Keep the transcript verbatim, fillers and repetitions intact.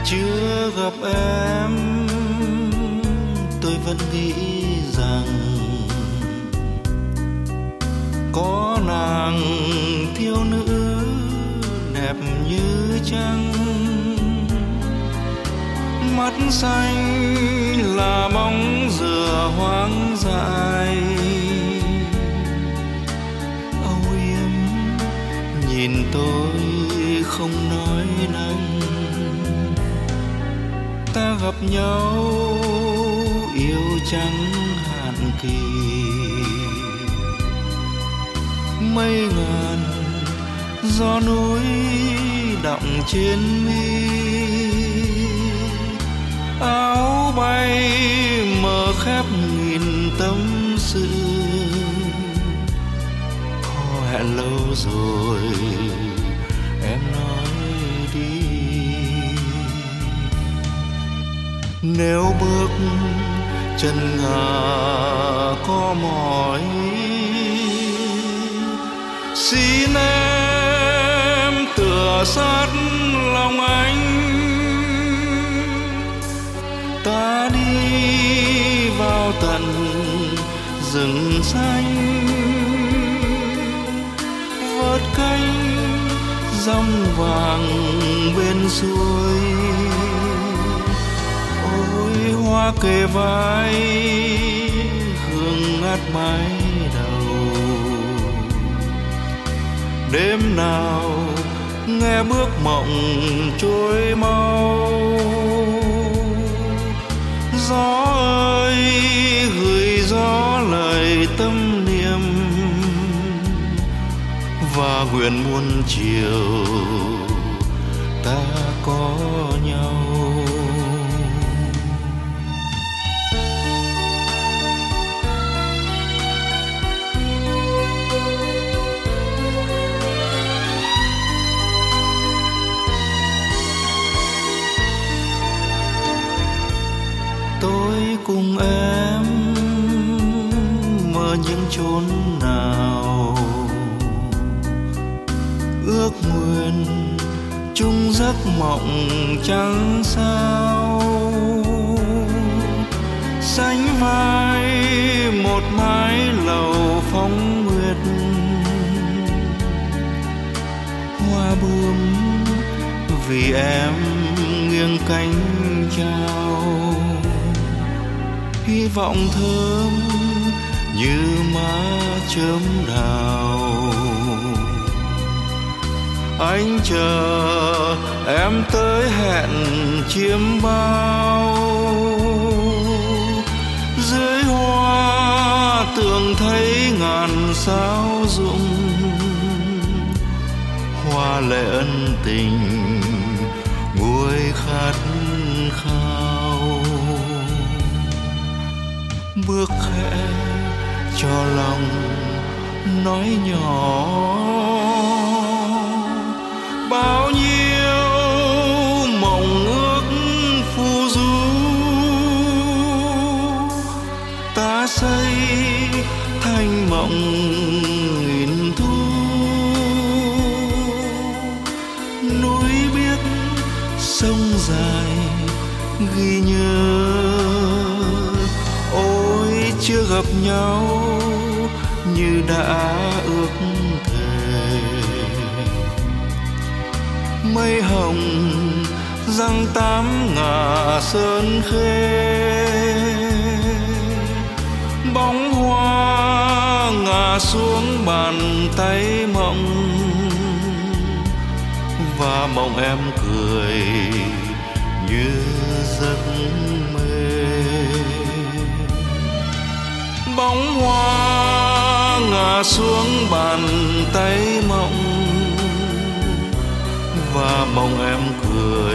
chưa gặp em, tôi vẫn nghĩ rằng có nàng thiếu nữ đẹp như trăng, mắt xanh là bóng dừa hoang dại, âu yếm nhìn tôi không nói năng. Ta gặp nhau yêu chẳng hạn kỳ, mây ngàn gió núi đọng trên mi, áo bay mở khép nghìn tâm sự. Có hẹn lâu rồi em nói đi, nếu bước chân ngả có mỏi, xin em tựa sát lòng anh. Ta đi vào tận rừng xanh, vớt cánh rong vàng bên suối. Ôi hoa kề vai hương ngát mái đầu, đêm nào nghe bước mộng trôi mau. Gió ơi gửi gió lời tâm niệm, và nguyện muôn chiều ta có nhau. Tôi cùng em mơ những chốn nào, ước nguyện chung giấc mộng chẳng sao. Sánh vai một mái lầu phong nguyệt, hoa bướm vì em nghiêng cánh chào. Hy vọng thơm như má chớm đào, anh chờ em tới hẹn chiêm bao. Dưới hoa tường thấy ngàn sao rụng, hoa lệ ân tình nguôi khát khao. Bước khẽ cho lòng nói nhỏ, bao nhiêu mộng ước phù du. Ta xây thành mộng nghìn thu, núi biếc sông dài ghi nhớ. Ôi chưa gặp nhau như đã ước thề, mây hồng răng tám ngả sơn khê. Bóng hoa ngả xuống bàn tay mộng, và mộng em cười như giấc mê. Bóng hoa ngả xuống bàn tay mộng, và mộng em cười